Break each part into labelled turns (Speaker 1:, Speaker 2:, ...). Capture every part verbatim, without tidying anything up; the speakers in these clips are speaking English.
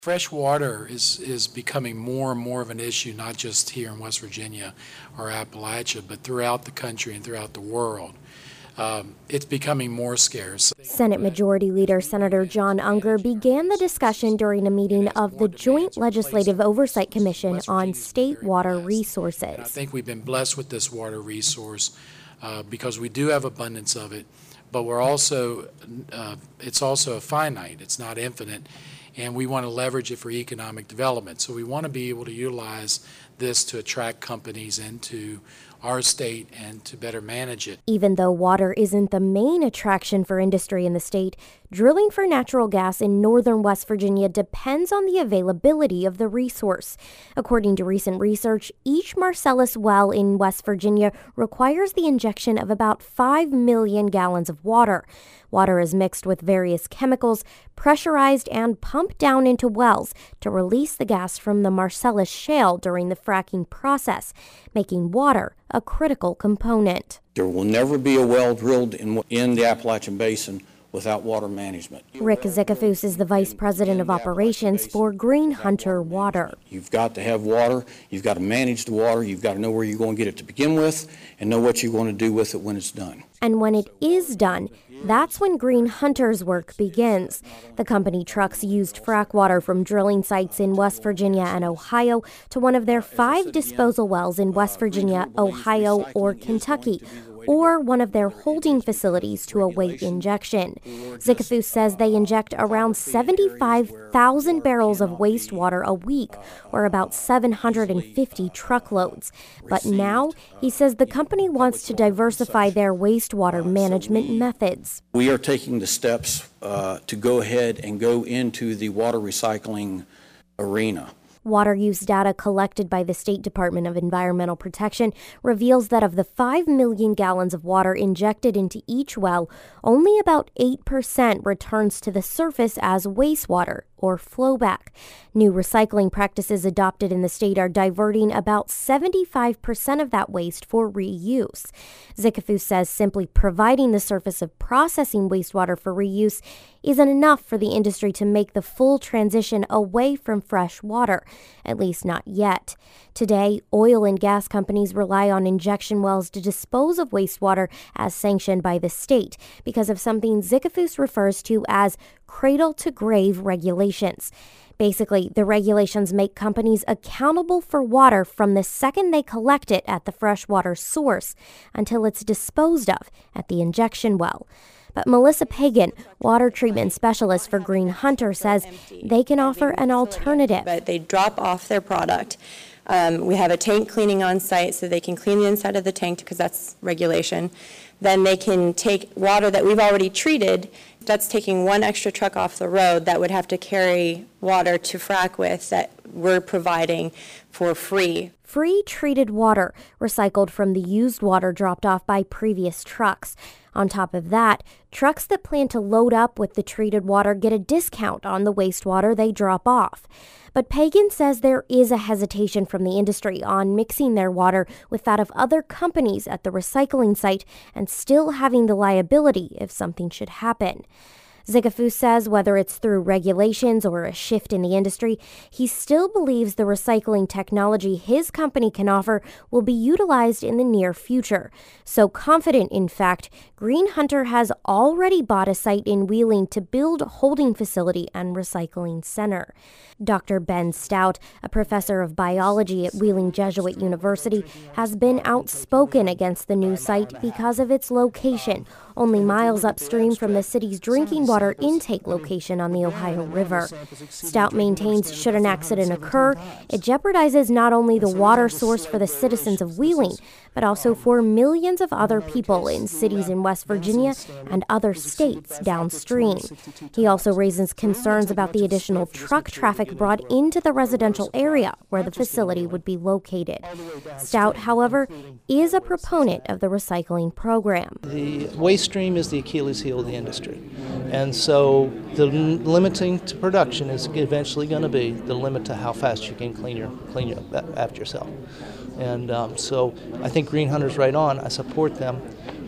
Speaker 1: Fresh water is, is becoming more and more of an issue, not just here in West Virginia or Appalachia, but throughout the country and throughout the world. Um, it's becoming more scarce.
Speaker 2: Senate Majority Leader Senator John Unger began the discussion during a meeting of the Joint Legislative Oversight Commission on State Water Resources.
Speaker 1: I think we've been blessed with this water resource uh, because we do have abundance of it, but we're also, uh, it's also finite, it's not infinite, and we want to leverage it for economic development. So we want to be able to utilize this to attract companies into our state and to better manage it.
Speaker 2: Even though water isn't the main attraction for industry in the state, drilling for natural gas in northern West Virginia depends on the availability of the resource. According to recent research, each Marcellus well in West Virginia requires the injection of about five million gallons of water. Water is mixed with various chemicals, pressurized and pumped down into wells to release the gas from the Marcellus shale during the fracking process, making water a critical component.
Speaker 3: There will never be a well drilled in, in the Appalachian Basin without water management.
Speaker 2: Rick Zickafoose is the Vice President of Operations for Green Hunter Water.
Speaker 3: You've got to have water, you've got to manage the water, you've got to know where you're going to get it to begin with, and know what you're going to do with it when it's done.
Speaker 2: And when it is done, that's when Green Hunter's work begins. The company trucks used frack water from drilling sites in West Virginia and Ohio to one of their five disposal wells in West Virginia, Ohio, or Kentucky, or one of their holding facilities to await injection. Zickafoose says they inject around seventy-five thousand barrels of wastewater a week, or about seven hundred fifty truckloads. But now, he says the company wants to diversify their wastewater management methods.
Speaker 3: We are taking the steps uh, to go ahead and go into the water recycling arena.
Speaker 2: Water use data collected by the State Department of Environmental Protection reveals that of the five million gallons of water injected into each well, only about eight percent returns to the surface as wastewater or flowback. New recycling practices adopted in the state are diverting about seventy-five percent of that waste for reuse. Zickafoose says simply providing the service of processing wastewater for reuse isn't enough for the industry to make the full transition away from fresh water, at least not yet. Today, oil and gas companies rely on injection wells to dispose of wastewater as sanctioned by the state because of something Zickafoose refers to as cradle-to-grave regulations. Basically, the regulations make companies accountable for water from the second they collect it at the freshwater source until it's disposed of at the injection well. But Melissa Pagan, water treatment specialist for Green Hunter, says they can offer an alternative.
Speaker 4: But they drop off their product. Um, we have a tank cleaning on site so they can clean the inside of the tank because that's regulation. Then they can take water that we've already treated. That's taking one extra truck off the road that would have to carry water to frack with that we're providing for free.
Speaker 2: Free treated water, recycled from the used water dropped off by previous trucks. On top of that, trucks that plan to load up with the treated water get a discount on the wastewater they drop off. But Pagan says there is a hesitation from the industry on mixing their water with that of other companies at the recycling site and still having the liability if something should happen. Zickafoose says whether it's through regulations or a shift in the industry, he still believes the recycling technology his company can offer will be utilized in the near future. So confident, in fact, Green Hunter has already bought a site in Wheeling to build a holding facility and recycling center. Doctor Ben Stout, a professor of biology at Wheeling Jesuit University, has been outspoken against the new site because of its location, only miles upstream from the city's drinking water intake location on the Ohio River. Stout maintains should an accident occur, it jeopardizes not only the water source for the citizens of Wheeling, but also for millions of other people in cities in West Virginia and other states downstream. He also raises concerns about the additional truck traffic brought into the residential area where the facility would be located. Stout, however, is a proponent of the recycling program.
Speaker 5: The waste stream is the Achilles heel of the industry. And so the limiting to production is eventually going to be the limit to how fast you can clean your clean your, after yourself. And um, so I think Green Hunter's right on. I support them.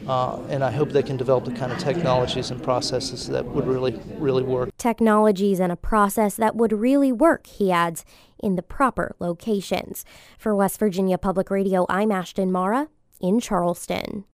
Speaker 5: Uh, and I hope they can develop the kind of technologies and processes that would really, really work.
Speaker 2: Technologies and a process that would really work, he adds, in the proper locations. For West Virginia Public Radio, I'm Ashton Mara in Charleston.